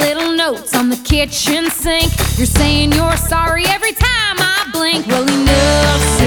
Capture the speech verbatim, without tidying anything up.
little notes on the kitchen sink. You're saying you're sorry every time I blink. Well, enough